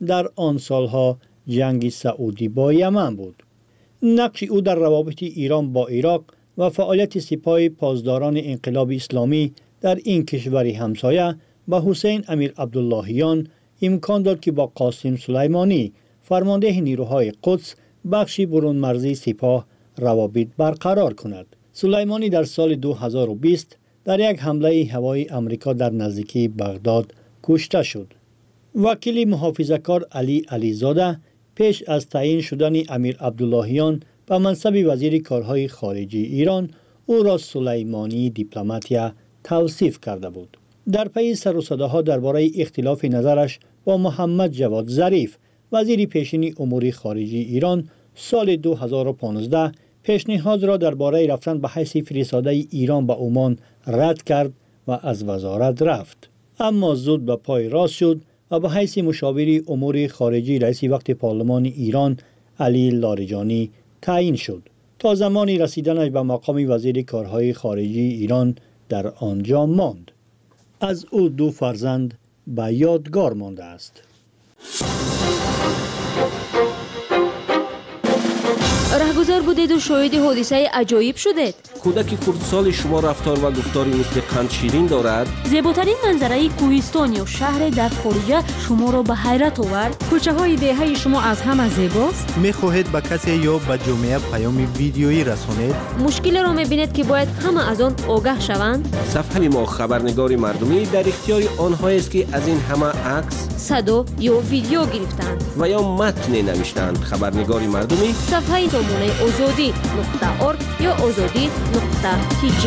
در آن سالها جنگ سعودی با یمن بود. نقش او در روابط ایران با عراق و فعالیت سپاه پاسداران انقلاب اسلامی در این کشور همسایه به حسین امیر عبداللهیان امکان داد که با قاسم سلیمانی فرمانده نیروهای قدس بخشی برون مرزی سپاه روابط برقرار کند. سلیمانی در سال 2020 در یک حمله هوایی امریکا در نزدیکی بغداد کشته شد. وکیل محافظه‌کار علی علیزاده پیش از تعیین شدن امیر عبداللهیان به منصب وزیر کارهای خارجی ایران او را سلیمانی دیپلماتیا توصیف کرده بود. در پی سر و صداها درباره اختلاف نظرش با محمد جواد ظریف وزیر پیشین امور خارجه ایران سال 2015 پیشنهاد را درباره رفتن به حیث فرستاده ایران به عمان رد کرد و از وزارت رفت. اما زود به پای راست شد و به حیث مشاور امور خارجه رئیس وقت پارلمان ایران علی لاریجانی تعیین شد تا زمانی رسیدنش به مقام وزیر کارهای خارجه ایران در آنجا ماند. از او 2 فرزند به یادگار مانده است. رهگذر بودید و شاهد حادثه عجایب شدید. کودک خردسال شما رفتار و گفتاری مثل قند شیرین دارد. زیباترین منظره کوهستان یا شهر در خارج شما را به حیرت آورد. کوچه های دهه شما از همه زیباست. می‌خواهید به کسی یا به جامعه پیام ویدیویی رسانید؟ مشکل را می‌بینید که باید همه از آن آگاه شوند. صفحه ما خبرنگار مردمی در اختیار آنهایی است که از این همه عکس، صدا یا ویدیو گرفتند و یا متن نوشتند. خبرنگار مردمی صفحه سامانه azadi.org یا azadi.tg.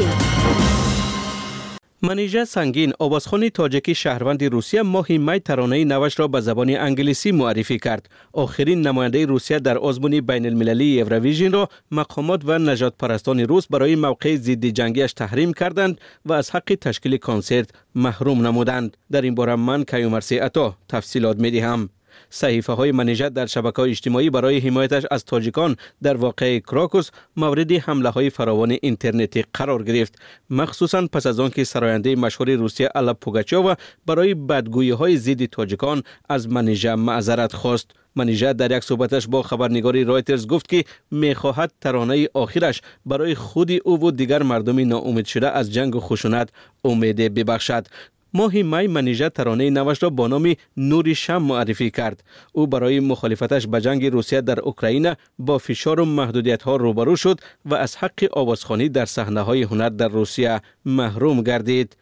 منیژه سنگین آوازخوان تاجیکی شهروند روسیه ماه می ترانه نوش را به زبان انگلیسی معرفی کرد. آخرین نماینده روسیه در آزمون بین المللی اورویژن را مقامات و نجات پرستان روس برای موقع ضد جنگیش تحریم کردند و از حق تشکیل کنسرت محروم نمودند. در این باره من کیومرثی عطا تفصیلات می‌دهم. صحیفه های منیژه در شبکه‌های اجتماعی برای حمایتش از تاجیکان در واقعه کراکوس مورد حمله های فراوان اینترنتی قرار گرفت، مخصوصاً پس از آنکه سراینده مشهور روسیه الا پوگاچووا برای بدگویی های ضد تاجیکان از منیژه معذرت خواست. منیژه در یک صحبتش با خبرنگاری رایترز گفت که می‌خواهد ترانه آخرش برای خود او و دیگر مردم ناامید شده از جنگ و خشونت امید ببخشد. ماه می منیژه ترانه نوش را با نام نور شم معرفی کرد. او برای مخالفتش به جنگ روسیه در اوکراین با فشار و محدودیت‌ها روبرو شد و از حق آوازخوانی در صحنه‌های هنر در روسیه محروم گردید.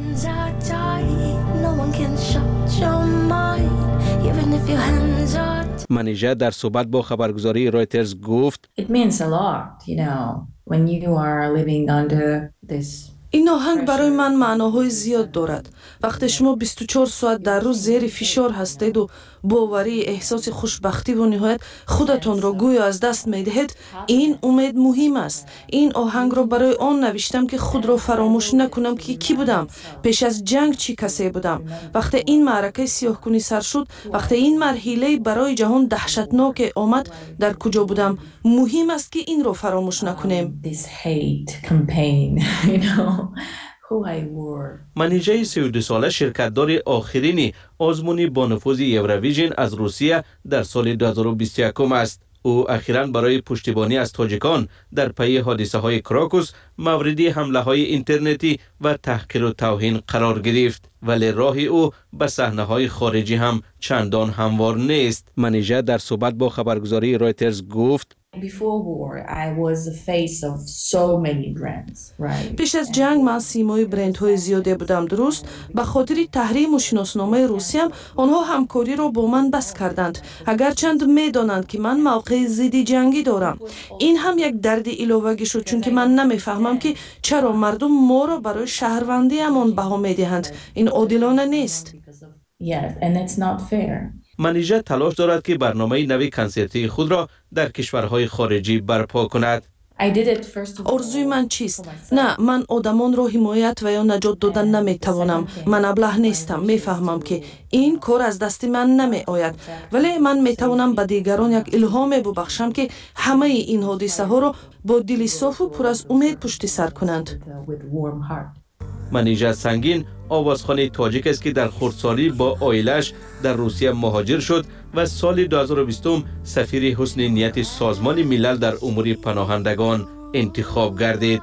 منیژه در صحبت با خبرگزاری رایترز گفت این آهنگ برای من معناهای زیاد دارد. وقتی شما 24 ساعت در روز زیر فشار هستید و باوری احساس خوشبختی و نهایت خودتان را گویا از دست می‌دهید، این امید مهم است. این آهنگ را برای آن نوشتم که خود را فراموش نکنم که کی بودم، پیش از جنگ چی کسی بودم، وقتی این معرکه سیاه‌کنی سر شد، وقتی این مرحله برای جهان دهشتناک آمد، در کجا بودم. مهم است که این را فراموش نکنیم. منیژه 32 ساله شرکتدار آخرین آزمون با نفوذ اورویژن از روسیه در سال 2021 است. او اخیراً برای پشتیبانی از تاجیکان در پی حادثه های کراکوس مورد حمله های اینترنتی و تحقیر و توهین قرار گرفت، ولی راه او به صحنه های خارجی هم چندان هموار نیست. منیژه در صحبت با خبرگزاری رایترز گفت پیش از جنگ من سیمای برندهای زیاده بودم. درست به خاطر تحریم و شناسنامه روسیه آنها همکاری را با من بس کردند، اگرچند میدانند که من موقع ضد جنگی دارم. این هم یک درد علاوه شد، چون که من نمیفهمم که چرا مردم ما را برای شهروندی امان بها میدهند. این عادلانه نیست. منیژه تلاش دارد که برنامه نوی کنسرتی خود را در کشورهای خارجی برپا کند. آرزوی من چیست؟ نه، من آدمان را حمایت و یا نجات دادن نمیتوانم. من ابله نیستم. میفهمم که این کار از دست من نمی آید، ولی من میتوانم به دیگران یک الهام ببخشم که همه این حادثه ها را با دل صاف و پر از امید پشت سر کنند. منیژه سنگین آوازخوان تاجیک است که در خردسالی با عائله‌اش در روسیه مهاجر شد و سال 2020 سفیر حسن نیت سازمان ملل در امور پناهندگان انتخاب گردید.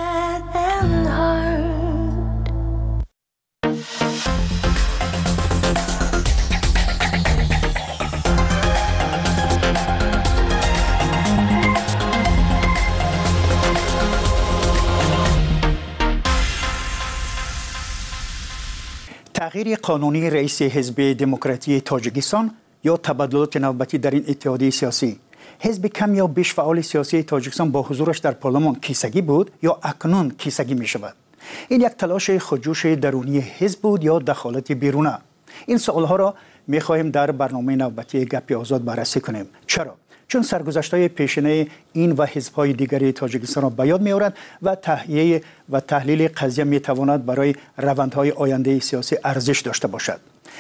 تغییر قانونی رئیس حزب دموکراتی تاجیکستان یا تبدلات نوبتی در این اتحادیه سیاسی. حزب کم یا بیش فعال سیاسی تاجیکستان با حضورش در پارلمان کیسگی بود یا اکنون کیسگی می شود. این یک تلاش خودجوش درونی حزب بود یا دخالت بیرونه؟ این سوالها را می خواهیم در برنامه نوبتی گپ آزاد بررسی کنیم. چرا؟ چون سرگذشت‌های پیشینه این و حزب‌های دیگری تاجیکستان را به یاد می‌آورد و تحلیل و تحلیل قضیه می‌تواند برای روندهای آینده سیاسی ارزش داشته باشد.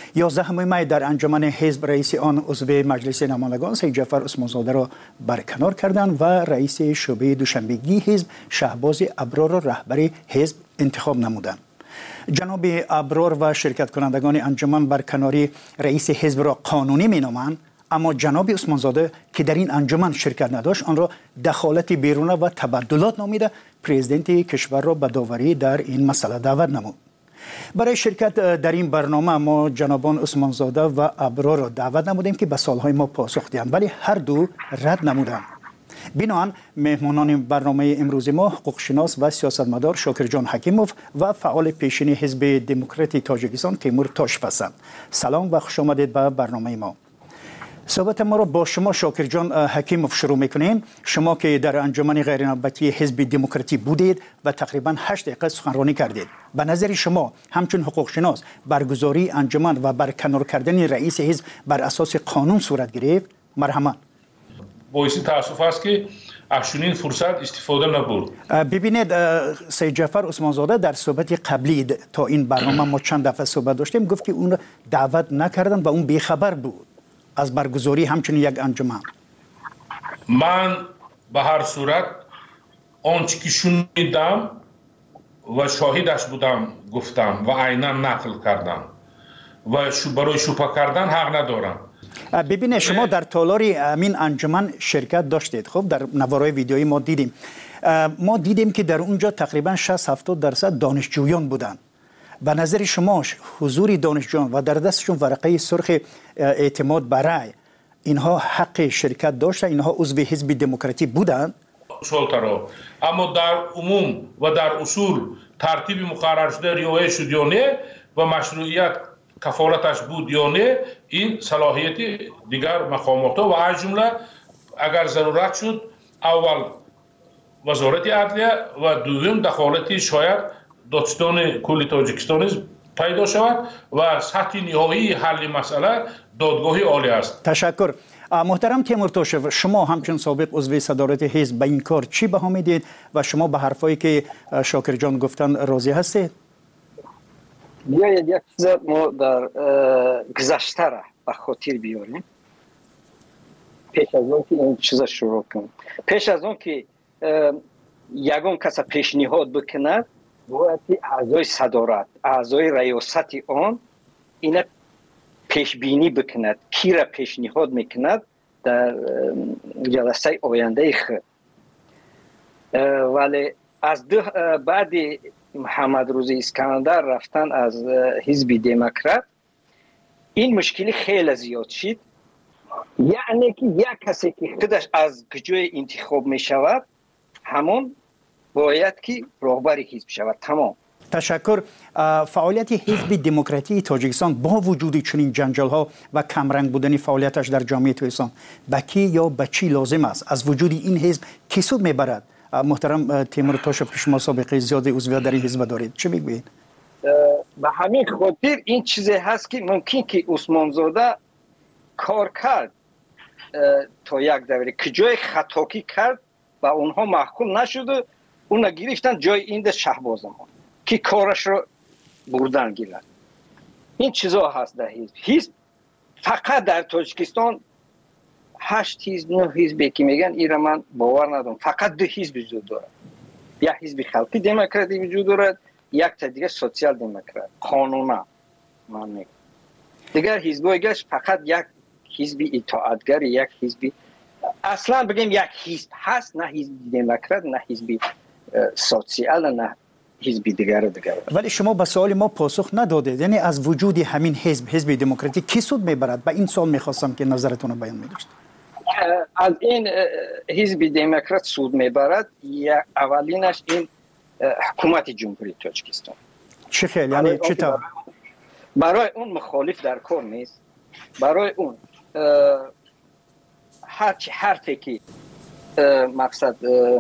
11 می در انجمن حزب رئیس آن عضو مجلس نمایندگان سید جعفر عثمانزاده را برکنار کردند و رئیس شعبه دوشنبگی حزب شهباز ابرار را رهبر حزب انتخاب نمودند. جناب ابرار و شرکت کنندگان انجمن برکناری رئیس حزب را قانونی می‌نامند، اما جناب عثمانزاده که در این انجمن شرکت نداشت آن را دخالت بیرونه و تبدلات نامیده پرزیدنت کشور را به داوری در این مسئله دعوت نمود. برای شرکت در این برنامه ما جنابان عثمانزاده و ابرار را دعوت نمودیم که به سوالهای ما پاسخ دهند، ولی هر دو رد نمودند. بنابراین مهمانان برنامه امروز ما حقوقشناس و سیاستمدار شاکرجان حکیموف و فعال پیشین حزب دموکراتی تاجیکستان تیمور تاشف هستند. سلام و خوش آمدید به برنامه ما. صحبت ما را با شما شاکرجان حکیموف شروع میکنیم. شما که در انجمن غیرنوبتی حزب دموکراتی بودید و تقریبا 8 دقیقه سخنرانی کردید، به نظر شما همچون حقوقشناس برگزاری انجمن و برکنار کردن رئیس حزب بر اساس قانون صورت گرفت؟ مرحمت. باعث تاسف است که اکنون فرصت استفاده نبود. ببینید سید جعفر عثمانزاده در صحبت قبلی تا این برنامه ما چند دفعه صحبت داشتیم گفت که اون دعوت نکردن و اون بیخبر بود از برگزاری همچنین یک انجمن. من به هر صورت آنچه که شنیدم و شاهدش بودم گفتم و عینا نقل کردم و برای شبهه کردن حق ندارم. ببینید شما در تالار امین انجمن شرکت داشتید. خب در نوارای ویدیویی ما دیدیم که در اونجا تقریبا 60-70% دانشجویان بودند. به نظر شما حضور دانشجویان و در دستشون ورقه سرخ اعتماد برای اینها حق شرکت داشتن؟ اینها عضو حزب دموکراتی بودند؟ اما در عموم و در اصول ترتیب مقرر شده رعایت شد یا نه و مشروعیت کفالتش بود یا نه، این صلاحیت دیگر مقامات و از جمله اگر ضرورت شد اول وزارت عدلیه و دوم دخالت شاید دادستان کل تاجیکستان پیدا شود و سطح نهایی حل مسئله دادگاه عالی است. تشکر. محترم تیمور تاشف، شما همچون سابق عضو صدارت حزب به این کار چی بها میدید و شما به حرفایی که شاکرجان گفتن راضی هستید؟ بیایید یک چیز ما در گذشته را به خاطر بیاریم پیش از اون که این چیز شروع کنیم. پیش از اون که یگان کس پیشنهاد بکند باید اعضای صدارت، اعضای ریاست آن این پیش بینی بکند کی را پیشنهاد میکند در جلسه آینده خود. ولی از بعد محمد روزی اسکندر رفتن از حزب دموکرات این مشکلی خیلی زیاد شد. یعنی که یک کسی که خودش از جای انتخاب می شود همون باید که رهبر حزب شود. تمام. تشکر. فعالیت حزب دموکراتی تاجیکستان با وجود چنین جنجال ها و کمرنگ بودن فعالیتش در جامعه تاجیکستان به کی یا به چی لازم است؟ از وجود این حزب کی سود میبرد؟ محترم تیمور تاشف که شما سابقه زیاد عضویت در این حزب دارید، چه میگویید؟ به همین خاطر این چیزی هست که ممکن که عثمانزاده کار کرد تا یک دوره که جای خطاکی کرد و اونها محکوم نشد، اون گرفتن جای این شهبازمان که کارش رو بردن گیرد. این چیزا هست در حزب فقط در تاجیکستان 8 حزب 9 حزبی که میگن ایرا من باور ندارم. فقط 2 حزب وجود دارد. یک حزب خلقی دموکراتی وجود دارد، یک تا دیگه سوسیال دموکرات قانونا من میگم دیگر حزبایش فقط یک حزب اطاعتگر یک حزب اصلا بگیم یک حزب هست نه حزب دموکرات نه حزب سوسیال نه حزب دیگر ولی شما به سوال ما پاسخ ندادید یعنی از وجود همین حزب دموکراتی کی سود میبرد به این سوال میخواستم که نظرتون رو بیان می‌داشت از این حزب دموکرات سود میبرد یا اولینش این حکومت جمهوری تاجیکستان چه خیلی یعنی چطور برای اون مخالف در کار نیست برای اون حرفی که مقصد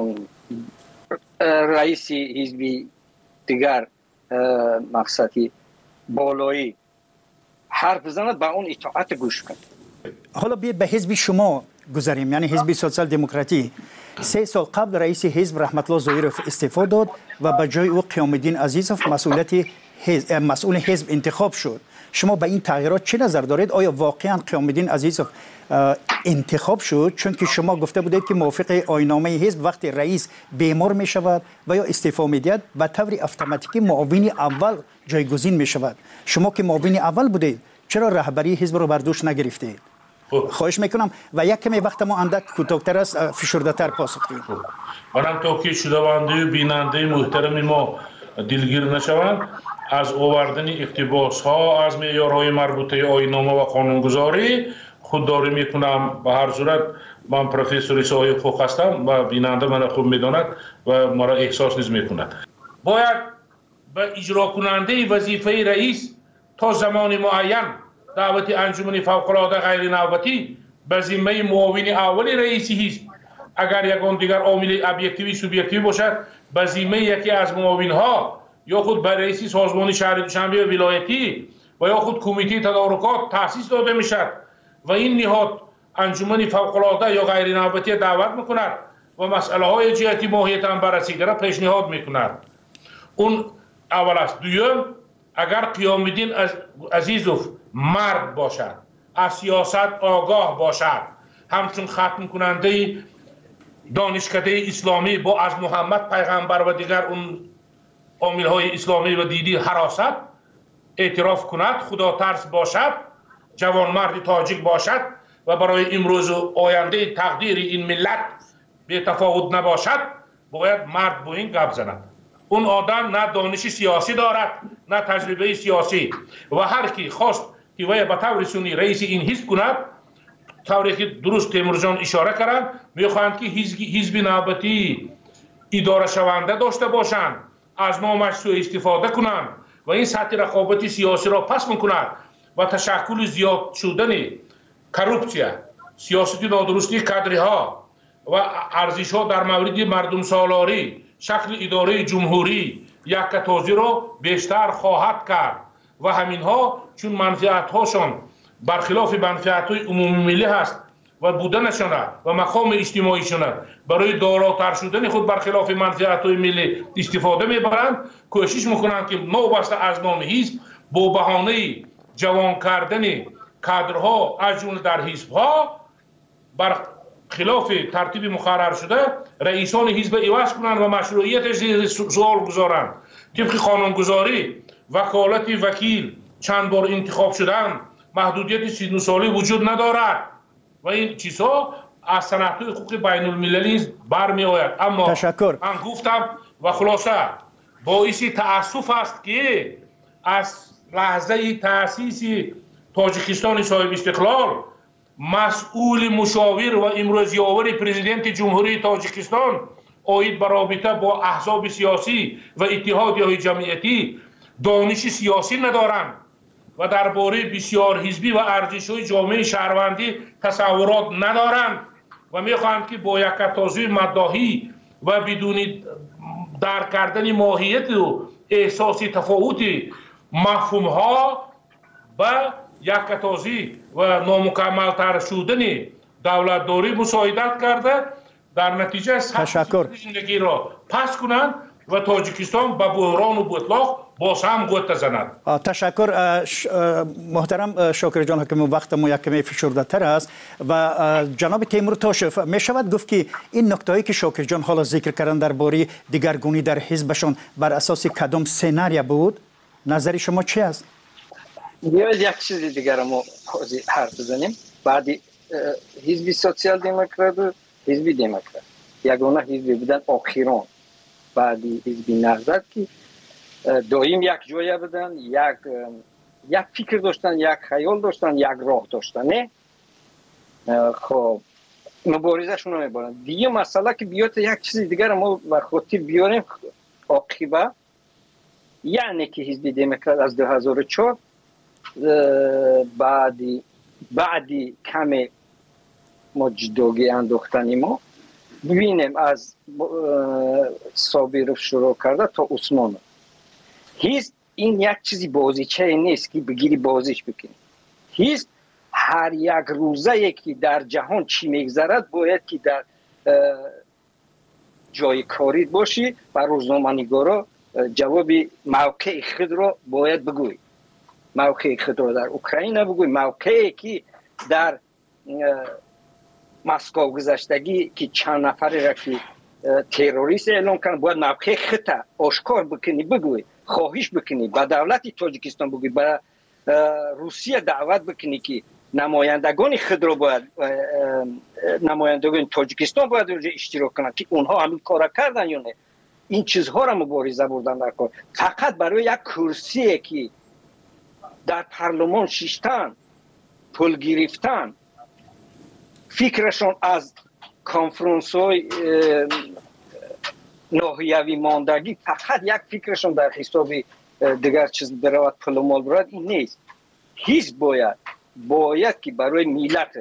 رئیس حزب دیگر مقصدی بالایی حرف بزند با اون اطاعت گوش کن حالا بیاید به حزب شما گذاریم یعنی حزب سوسیال دموکراتی 3 سال قبل رئیس حزب رحمت الله ظاهری استعفا داد و به جای او قیام الدین عزیزوف مسئول حزب انتخاب شد شما به این تغییرات چه نظر دارید آیا واقعا قیام الدین عزیزوف انتخاب شد چون که شما گفته بودید که موافق آیین‌نامه حزب وقتی رئیس بیمار می شود و یا استعفا میدهد به طور اتوماتیکی معاون اول جایگزین می شود شما که معاون اول بودید چرا رهبری حزب رو بر دوش نگرفتید خواهش میکنم و یک کمی وقت ما اندک کوتاه‌تر است فشرده‌تر پاسخ دهید منم توکید شنونده و بیننده محترم ما دلگیر نشوند از آوردن اقتباس ها از معیارهای مربوطه آیین‌نامه و قانونگذاری خودداری میکنم به هر صورت من پروفسور سایه خوب هستم و بیننده من خوب میداند و مرا احساس نیز میکند باید به اجرا کننده وظیفه رئیس تا زمان معین دعوت انجمن فوق‌العاده غیر نوبتی به ذمه معاون اول رئیس حزب اگر یگان دیگر عامل ابجکتیوی سوبژکتیوی باشد به ذمه یکی از معاون ها یا خود به رئیس سازمان شهر دوشنبه ولایتی و یا خود کمیته تدارکات تأسیس داده میشد و این نهاد انجمن فوق‌العاده یا غیر نوبتی دعوت میکند و مسئله های جهتی ماهیتاً بررسی گره پیشنهاد میکند اون اول است دوم اگر قیام الدین عزیزوف مرد باشد از سیاست آگاه باشد همچون ختم کننده دانشکده اسلامی با از محمد پیغمبر و دیگر اون عامل های اسلامی و دیدی حراست اعتراف کند خدا ترس باشد جوانمرد تاجیک باشد و برای امروز و آینده تقدیر این ملت به تفاوت نباشد باید مرد با این گپ زند اون آدم نه دانش سیاسی دارد نه تجربه سیاسی و هر کی خواست که وی به طور سنی رئیس این حزب کند طوری که درست تیمور جان اشاره کردند میخواهند که حزب نوبتی اداره شونده داشته باشند از نامش سوء استفاده کنند و این سطح رقابت سیاسی را پس میکند و تشکل زیاد شدن کروپسیا سیاست نادرستی کادرها و ارزش ها در مورد مردم سالاری شکل اداره جمهوری یک کتازی را بیشتر خواهد کرد و همین ها چون منفعت هاشون برخلاف منفعت های عمومی ملی هست و بودنشان و مقام اجتماعیشان برای داراتر شدن خود برخلاف منفعت های ملی استفاده میبرند کوشش میکنند که نوبسته از نام حزب با بهانه جوان کردن کادرها از جمله در حزبها بر خلاف ترتیب مقرر شده رئیسان حزب عوض کنند و مشروعیتش زیر سوال گذارند طبق قانونگذاری وکالت وکیل چند بار انتخاب شدن محدودیت 39 ساله وجود ندارد و این چیزها از سنت‌های حقوق بین المللی برمی آید اما تشکر. من گفتم و خلاصه باعث تأسف است که از لحظه تأسیس تاجیکستان صاحب استقلال مسئول مشاور و امروزیاور پرزیدنت جمهوری تاجیکستان آید به رابطه با احزاب سیاسی و اتحادیه‌های جمعیتی دانش سیاسی ندارند و درباره بسیار حزبی و ارزش‌های جامعه شهروندی تصورات ندارند و می‌خواهند که با یک کتازی مداحی و بدون درک کردن ماهیت و احساس تفاوت مفهوم‌ها و یک کتازی و نامکمل‌تر شدن دولتداری مساعدت کرده در نتیجه تشکر. زندگی را پس کنند و تاجیکستان به بحران و بطلاق باز هم گوت زند. تشکر محترم شاکر جان حکیم، وقت ما یک کمی فشرده تر است و جناب تیمور تاشف می شود گفت که این نکتهایی که شاکر جان حالا ذکر کردن درباره دیگرگونی در حزبشان بر اساس کدام سناریو بود؟ نظر شما چی است؟ یک چیز دیگر ما حرف بزنیم. بعدی حزب سوسیال دموکرات و حزب دموکرات یگانه حزب بودن آخران. بعدی حزب نهضت که دائم یک جای بودن، یک فکر داشتن، یک خیال داشتن، یک راه داشتن. نه خب مبارزه شون رو میبرن. دیگه مسئله که بیاد یک چیز دیگر ما به خاطر بیاریم عاقبه، یعنی که حزب دموکرات از 2004 بعدی کمی ما جداگی انداختنی ما ببینیم از صابرов شروع کرده تا عثمان. هیچ این یک چیزی بازیچه نیست که بگیری بازیش بکنی. هیچ هر یک روزه که در جهان چی میگذرد باید که در جای کاری باشی و روزنامه‌نگارا جواب موقع خود را باید بگوی. موقع خود را در اوکراین بگوی، موقعی که در مسکو گذشتگی که چند نفری را که تروریست اعلام کردن باید موقع خود آشکار بکنی، بگوی، خواهش بکنی، به دولت تاجیکستان بگوی، به روسیه دعوت بکنی که نمایندگان خود را باید نمایندگان تاجیکستان باید اشتراک کنند که اونها همین کار کردن یا نه. این چیزها را مبارزه بردن در کار. فقط برای یک کرسی که در پارلمان شیشتن پول گرفتن، فکرشون از کنفرانس های ناحیوی ماندگی، فقط یک فکرشون در حساب دیگر چیز برود پول و مال برود، این نیست. هیچ باید که برای ملت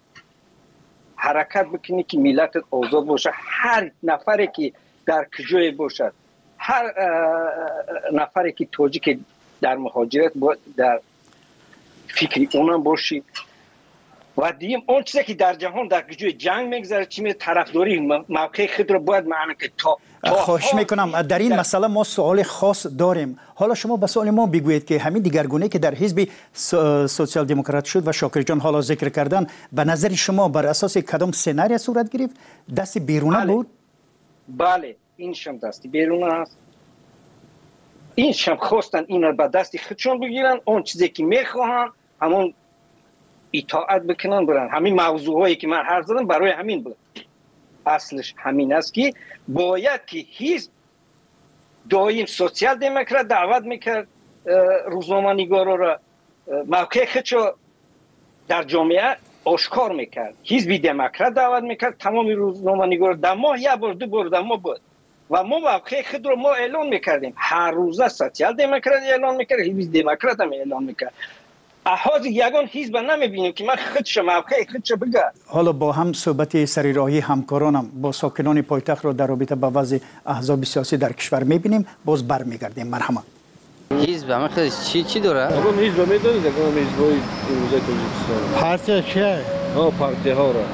حرکت بکنی که ملت آزاد باشه. هر نفری که در کجای باشد، هر نفری که تاجیک در مهاجرت باید در فکری اونم باشی. و دیم اون چیزی که در جهان در کجای جنگ میگذره چی می طرفداری موقع خود رو باید معنی که تا خواهش میکنم در این مسئله ما سوال خاص داریم. حالا شما به سوال ما بگویید که همین دیگرگونی که در حزب سوسیال دموکرات شد و شاکر جان حالا ذکر کردن، به نظر شما بر اساس کدام سناریو صورت گرفت؟ دست بیرونه بود؟ بله، این شم دستی بیرونه است. این شم خواستن اینا به دستی خودشون بگیرن، اون چیزی که میخواهن همون اطاعت بکنن برن. همین موضوعایی که من حرف زدم برای همین بود. اصلش همین است که باید که حزب دائم سوسیال دموکرات دعوت میکرد روزنامه‌نگارا را موقع خودشو در جامعه آشکار میکرد. حزب دموکرات دعوت میکرد تمام روزنامه‌نگارا در ماه یک بار دو بار در ماه بود و ما موقع خود رو ما اعلان میکردیم. هر روزه سوسیال دموکرات اعلان میکرد، حزب دموکرات هم اعلان میکرد. احاز یگان حزب نمیبینیم که من خودش موقع خودش بگه. حالا با هم صحبت سری راهی همکارانم با ساکنان پایتخت رو در رابطه با وضع احزاب سیاسی در کشور میبینیم. باز برمیگردیم. مرحبا. حزب همه خودش چی داره؟ آقا حزب میدونید که حزبای امروزه تاجیکستان پارتی چیه؟ پارتی ها را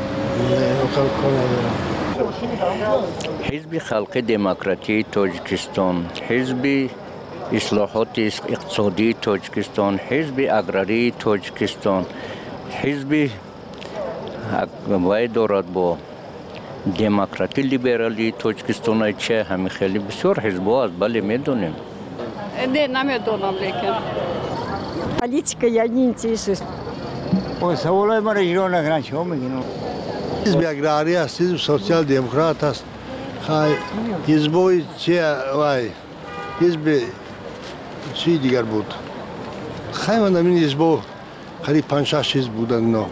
حزب خلق دموکراتی تاجیکستان، حزب اصلاحات اقتصادی تاجیکستان، حزب اگراری تاجیکستان، حزب وای دارد با دموکراتی لیبرالی تاجیکستان. چه همین خیلی بسیار حزب‌ها است. بله میدونیم. نه نمیدونم لیکن политика я не интересуюсь. ой سوالای من ایران نکنن چه میگین؟ حزب اگراری است، حزب سوسیال دموکرات است. حزبای چه وای حزب چی دیگر بود؟ خیلی من این حزب قریب 5-6 حزب بودن. نه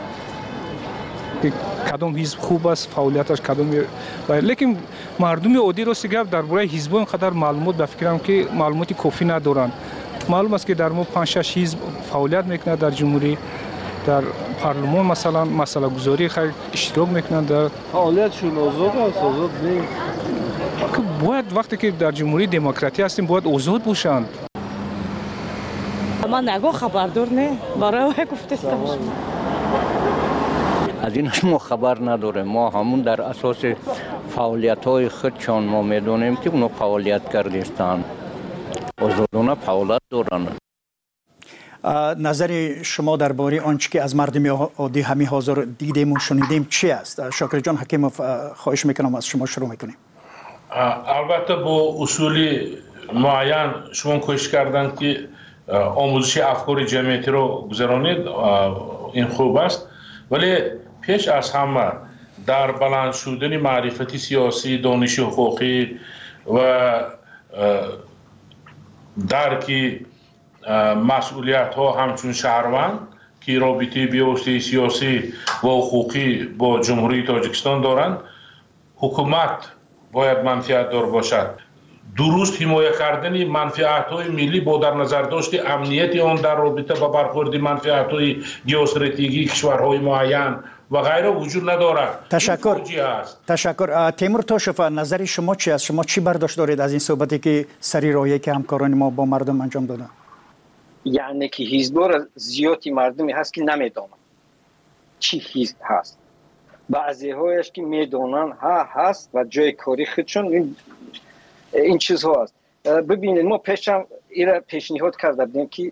کدام حزب خوب است، فعالیتش کدام لیکن مردم عادی راست گفت درباره حزب اینقدر معلومات به فکرم که معلوماتی کافی ندارن. معلوم است که در ما 5-6 حزب فعالیت میکنه در جمهوری، در پارلمان مثلا مسئله گذاری خیلی اشتراک میکنن. در فعالیتشون آزاد است، آزاد نیست. باید وقتی که در جمهوری دموکراتی هستیم باید آزاد باشند. من نگاه خبردار نه برای گفتستم. از اینش ما خبر نداریم. ما همون در اساس فعالیت های خودشان ما میدونیم که اونو فعالیت کردستان، آزادانه فعالیت دارن. نظر شما درباره آنچه که از مردم عادی همین حاضر دیدیم و شنیدیم چی است؟ شاکر جان حکیموف خواهش میکنم از شما شروع میکنیم. البته با اصولی معین شما کوشش کردن که آموزش افکار جمعیتی رو گذرانید، این خوب است، ولی پیش از همه در بلند شدن معرفتی سیاسی، دانش حقوقی و درک مسئولیت ها همچون شهروند که رابطه بیوسته سیاسی و حقوقی با جمهوری تاجیکستان دارند، حکومت باید منفعت دار باشد. درست حمایت کردن منفعت های ملی با در نظر داشت امنیت آن در رابطه با برخورد منفعت های جیوستراتژیکی کشورهای معین و غیره وجود ندارد. تشکر. تیمور توشف، نظر شما چی است؟ شما چی برداشت دارید از این صحبتی که سری راهی که همکاران ما با مردم انجام دادن؟ یعنی که حزب زیادی مردمی هست که نمیدونن چی حزب هست، بعضی هایش که میدونن هست و جای کاری خودشون این چیز ها هست. ببینید ما پیشم ایره پیشنهاد کرده بودیم که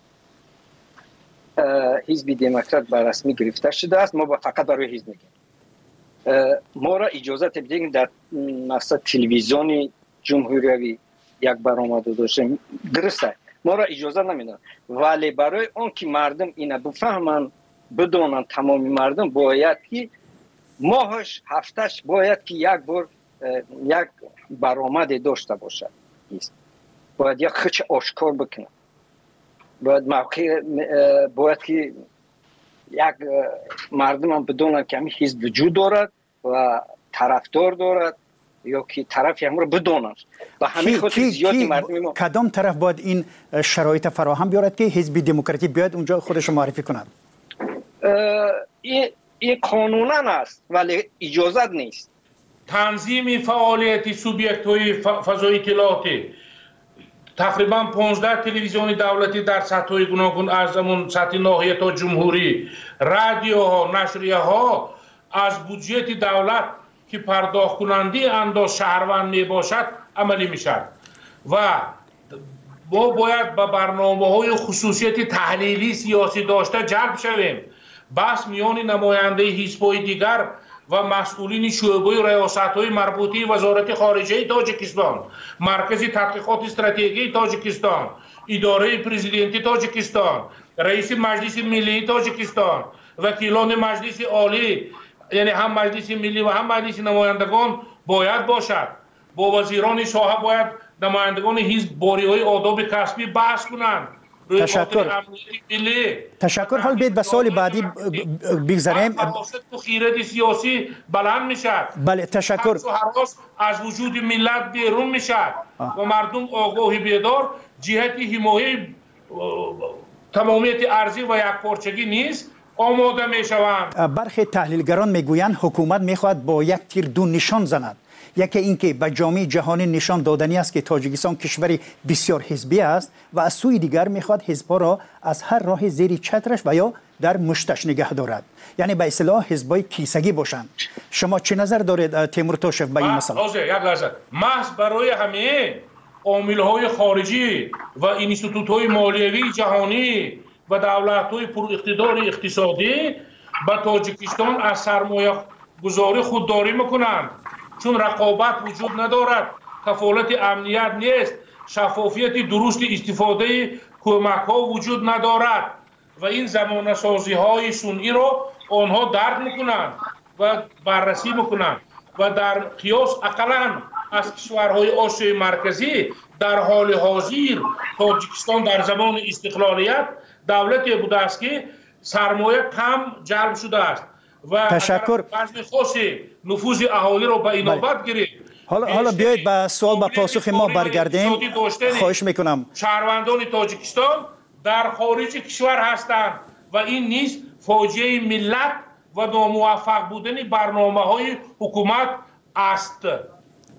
حزب دموکرات به رسمی گرفته شده است، ما فقط برای حزب میگیم. ما را اجازه بدید در مثلا تلویزیون جمهوری یک برآمده داشتیم، درسته ما را اجازه نمیدن، ولی برای اون که مردم اینا بفهمن بدونن، تمام مردم باید که ماهش هفتش باید که یک بار یک برآمده داشته باشد، باید یک خچ آشکار بکنه، باید که یک مردم هم بدونن که همین حزب وجود دارد و طرفدار دارد یا که طرف هم رو بدونن و همین خود زیادی مردم ما. کدام طرف باید این شرایط فراهم بیارد که حزب دموکراتی بیاد اونجا خودش معرفی کند؟ این قانونا است ولی اجازت نیست. تنظیم فعالیت سوبیکت های فضای اطلاعاتی، تقریبا 15 تلویزیون دولتی در سطح های گوناگون از همون سطح ناحیه تا جمهوری، رادیوها، نشریه ها از بودجه دولت که پرداخت کننده انداز شهروند می باشد عملی می شد و ما باید به برنامه های خصوصیت تحلیلی سیاسی داشته جلب شویم. بس میان نماینده حزب‌های دیگر و مسئولین شعبه ریاست‌های مربوطه وزارت خارجه تاجیکستان، مرکز تحقیقات استراتژی تاجیکستان، اداره پرزیدنتی تاجیکستان، رئیس مجلس ملی تاجیکستان، وکیلان مجلس عالی، یعنی هم مجلس ملی و هم مجلس نمایندگان باید باشد. با وزیران ساحه باید نمایندگان حزب باری‌های آداب کسبی بحث کنند. تشکر. حال بیت به سال بعدی بگذاریم. خیرات سیاسی بلند میشد. بله تشکر. از وجود ملت بیرون میشد و مردم آگاه بیدار جهت حمایت تمامیت ارضی و یکپارچگی نیست آماده میشوند. برخی تحلیلگران میگویند حکومت میخواهد با یک تیر دو نشان زند. یکی اینکه به جامعه جهانی نشان دادنی است که تاجیکستان کشوری بسیار حزبی است و از سوی دیگر میخواد حزب‌ها را از هر راه زیر چترش و یا در مشتش نگه دارد، یعنی به اصطلاح حزب‌های کیسگی باشند. شما چه نظر دارید تیمور توشف به این مسئله؟ یک لحظه، محض برای همه عامل‌های خارجی و اینستیتوت‌های مالیوی جهانی و دولت‌های پر اقتدار اقتصادی به تاجیکستان از سرمایه گذاری خودداری میکنند، چون رقابت وجود ندارد، کفالت امنیت نیست، شفافیت درست استفاده کمک ها وجود ندارد و این زمانه سازی های سنئی را آنها درک میکنند و بررسی میکنند و در قیاس اقلا از کشورهای آسیای مرکزی در حال حاضر تاجیکستان در زمان استقلالیت دولتی بوده است که سرمایه کم جلب شده است و تشکر. بعضی خاصی نفوذ اهالی رو به اینابت گرفت. حالا بیایید به سوال و پاسخ ما برگردیم. خواهش میکنم. شهروندان تاجیکستان در خارج کشور هستند و این نیز فاجعه ملت و ناموفق بودن برنامه های حکومت است.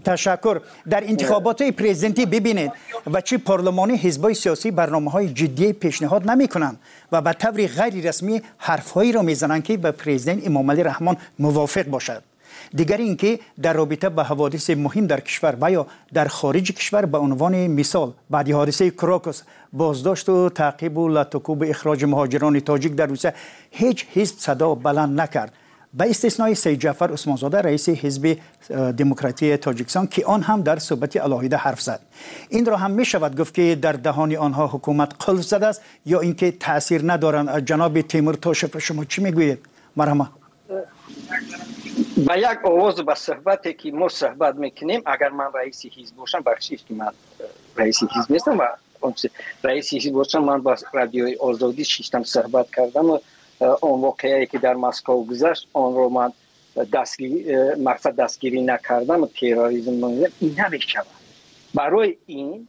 تشکر. در انتخابات پرزیدنتی ببینید و چی پارلمانی حزبای سیاسی برنامه‌های جدی پیشنهاد نمی‌کنند و به طور غیر رسمی حرف‌هایی را می‌زنند که به پرزیدنت امام علی رحمان موافق باشد. دیگر اینکه در رابطه با حوادث مهم در کشور و یا در خارج کشور به عنوان مثال بعد حادثه کراکوس، بازداشت و تعقیب و لاتوکوب اخراج مهاجران تاجیک در روسیه هیچ حزب صدا بلند نکرد، به استثنای سید جعفر عثمانزاده رئیس حزب دموکراتی تاجیکستان که آن هم در صحبت علاهیده حرف زد. این را هم می شود گفت که در دهان آنها حکومت قلف زده است یا اینکه تاثیر ندارند. جناب تیمور تاشف شما چی میگویید؟ مرحبا. با یک آواز به صحبتی که ما صحبت میکنیم، اگر من رئیس حزب باشم، بخشید که من رئیس حزب نیستم و رئیس حزب باشم، من با رادیوی آزادی شیشتم صحبت کردم و اون واقعی که در مسکو گذشت آن رو من مقصد دستگیری نکردم و تروریسم این نمیشود. برای این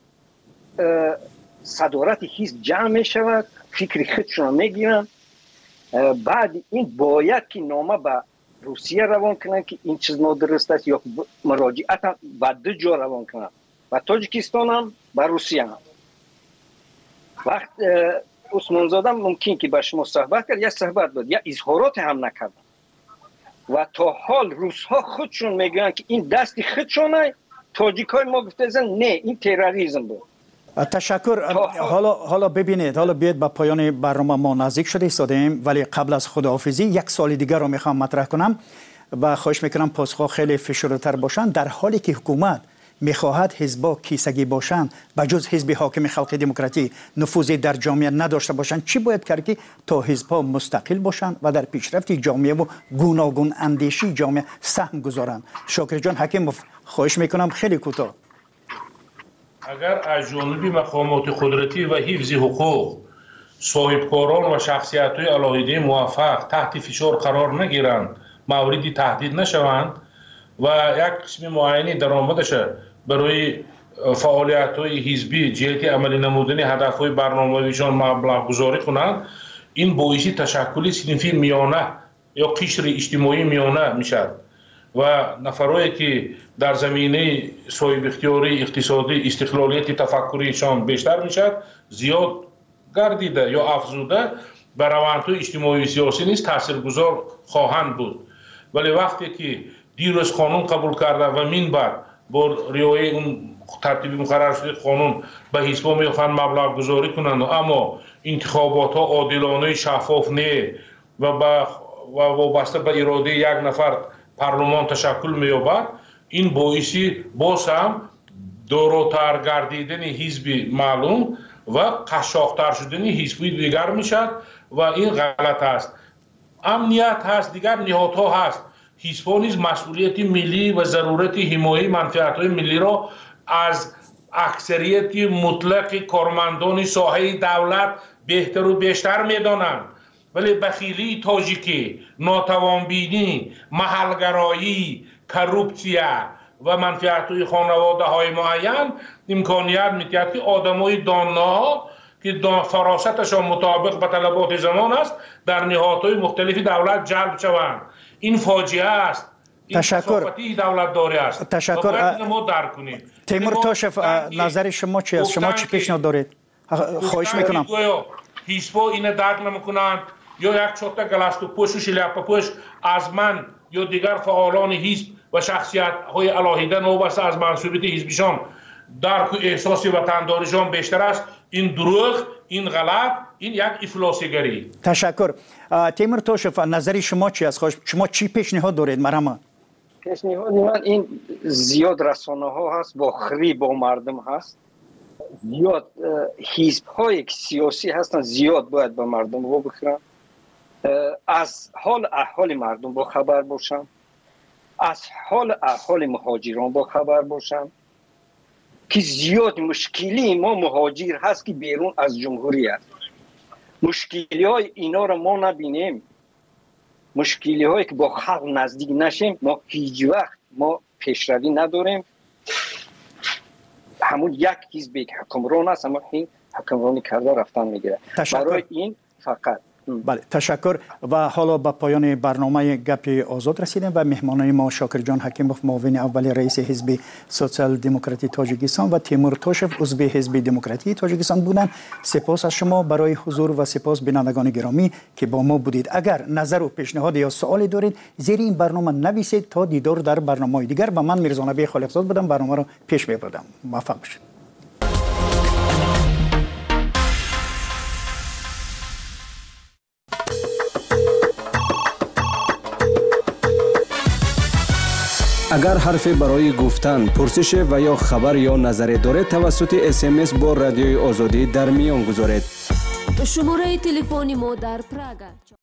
صدارت حزب جمع میشود، فکر خودشون میگیرن، بعد این باید که نامه به روسیه روان کنن که این چیز نادرست است یا مراجعت به دو جا روان کنن، و تاجیکستان هم به روسیه هم. وقت عثمانزاده ممکن که با شما صحبت کرد، یا صحبت بود یا اظهارات هم نکرد و تا حال روس‌ها خودشون میگن که این دستی خودشونه، تاجیک‌های ما گفتن نه این تروریسم بود. تشکر. حالا ببینید، حالا بیاید به پایان برنامه ما نزدیک شده ایستادیم، ولی قبل از خداحافظی یک سوال دیگر رو میخوام مطرح کنم و خواهش میکنم پاسخ خیلی فشرده‌تر باشن. در حالی که حکومت میخواهد حزبا کیسگی باشند به جز حزب حاکم خلق دموکراتی نفوذی در جامعه نداشته باشند، چی باید کرد که تا حزبها مستقل باشند و در پیشرفت جامعه و گوناگون اندیشی جامعه سهم گذارند؟ شاکر جان حکیم خواهش میکنم خیلی کوتاه. اگر از جانب مقامات قدرتی و حفظ حقوق صاحبکاران و شخصیت‌های علاهیده موفق تحت فشار قرار نگیرند، موردی تهدید نشوند و یک قسم معینی درآمدش برای فعالیت‌های حزبی جهت عملی نمودن هدف‌های برنامه‌ایشان مبلغ گذاری کنند، این باعث تشکل صنفی میانه یا قشر اجتماعی میانه میشد و نفرایی که در زمینه صاحب اختیاری اقتصادی استقلالیت تفکریشان بیشتر میشد، زیاد گردیده یا افزوده بر روندهای اجتماعی و سیاسی نیز تاثیرگذار خواهند بود. ولی وقتی که دیروز قانون قبول کرده و من بعد با رعایت اون ترتیب مقرر شده قانون به حزب‌ها میخوان مبلغ گذاری کنند، اما انتخابات ها عادلانه شفاف نه و وابسته به اراده یک نفر پارلمان تشکل می‌یابد، این باعثی باز هم دوراتر گردیدن حزب معلوم و قشاق‌تر شدن حزبی دیگر میشد و این غلط است. امنیت هست، دیگر نهادها هست. حزب‌ها نیز مسئولیت ملی و ضرورت حمایت منفعت‌های ملی را از اکثریت مطلق کارمندان ساحه دولت بهتر و بیشتر می‌دانند. ولی بخیلی تاجیکی، ناتوانبینی، محلگرایی، کروپسیا و منفعت‌های خانواده‌های معین امکانیت می‌دهد که آدم‌های دانا که فراستشان مطابق به طلبات زمان است در نهادهای مختلف دولت جلب شوند. این فاجعه است. این کثافتی دولت داری است. تشکر. ما درک کنیم. تیمور تاشف نظر شما چی است؟ شما چی پیشنهاد دارید؟ خواهش میکنم. حزب‌ها این درک نمی‌کنند یا یک چوتا گلاستو پوش و شلیاپا پوش از من یا دیگر فعالان حزب و شخصیت‌های علاهیده نوبسته از منصوبیت حزبشان درک و احساس وطنداریشان بیشتر است. این دروغ، این غلط، این یک افلاسیگری. تشکر. تیمور تاشف نظر شما چی است؟ شما چی پیشنهاد دارید؟ مرحبا. پیشنهاد من این زیاد رسانه ها هست با خری با مردم هست، زیاد حزب های سیاسی هستن، زیاد باید با مردم رو بخورن، از حال احوال مردم با خبر باشن، از حال احوال مهاجران با خبر باشن که زیاد مشکلی ما مهاجر هست که بیرون از جمهوری هست. مشکلی های اینا رو ما نبینیم، مشکلی هایی که با خلق نزدیک نشیم، ما هیچ وقت ما پیشروی نداریم. همون یک حزب حکمران است، اما این حکمرانی کرده رفتن میگیره. برای این فقط بله تشکر و حالا به پایان برنامه گپ آزاد رسیدیم و مهمانان ما شاکر جان حکیموف معاون اول رئیس حزب سوسیال دموکراتی تاجیکستان و تیمور توشف عضو حزب دموکراتی تاجیکستان بودند. سپاس از شما برای حضور و سپاس بینندگان گرامی که با ما بودید. اگر نظر و پیشنهاد یا سوالی دارید زیر این برنامه نویسید تا دیدار در برنامه‌های دیگر. و من میرزا نبی خالقزاد بودم، برنامه رو پیش ببردم. موفق باشید. اگر حرفی برای گفتن، پرسش و یا خبر یا نظری دارید توسط SMS با رادیوی آزادی در میان گذارید. شماره تلفنی ما در پراگ